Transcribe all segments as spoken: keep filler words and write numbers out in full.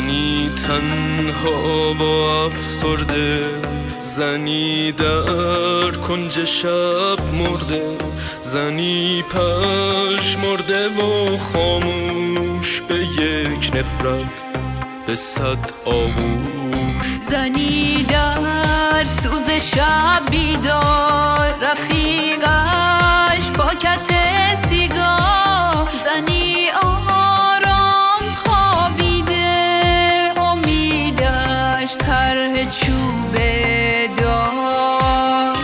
زنی تنها و افسرده، زنی در کنج شب مرده، زنی پژمرده و خاموش به یک نفرت به صد آغوش. زنی در سوز شب بیدار، رفیقش پاکت سیگار، زنی آرام خوابیده، امیدش طرح چوب دار.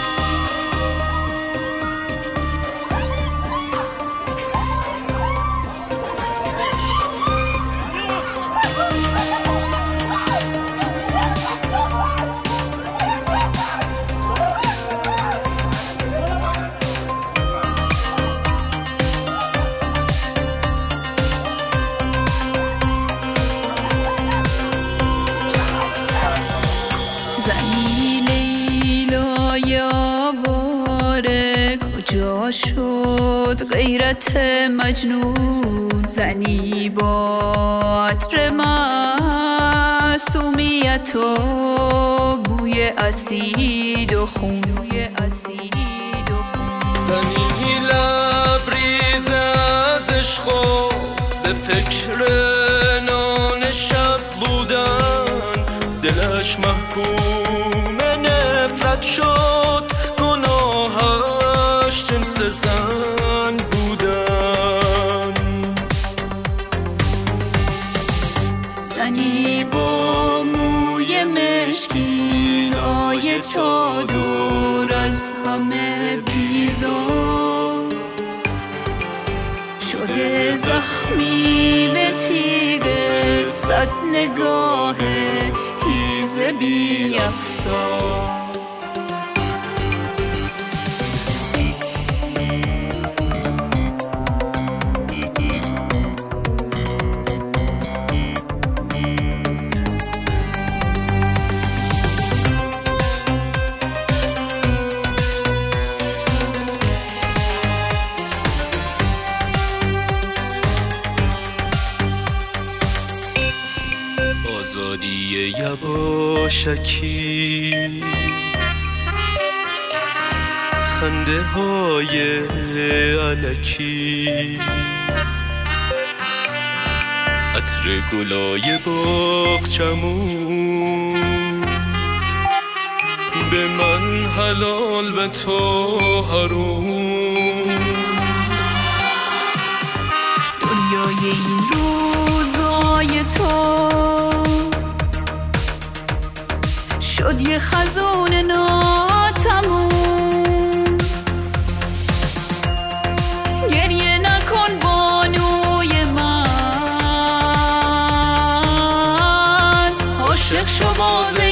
زنی لیلای آواره، کجا شد غیرت مجنون؟ زنی با عطر معصومیت و بوی اسید و خون. زنی لبریز از عشق و به فکر نان شب بودن، دلش محکوم نفرت شد، گناهش جنس زن بودن. زنی با موی مشکین، آیه چادر از همه بیزار، شده زخمی به تیغ صد نگاه هیز بی افسار. آزادی یواشکی، خنده های الکی، عطر گلای باغچمون، به من حلال به تو حرام. دنیای این روزای تو شد یه خزون ناتموم. گریه نکن بانوی من، عاشق شو باز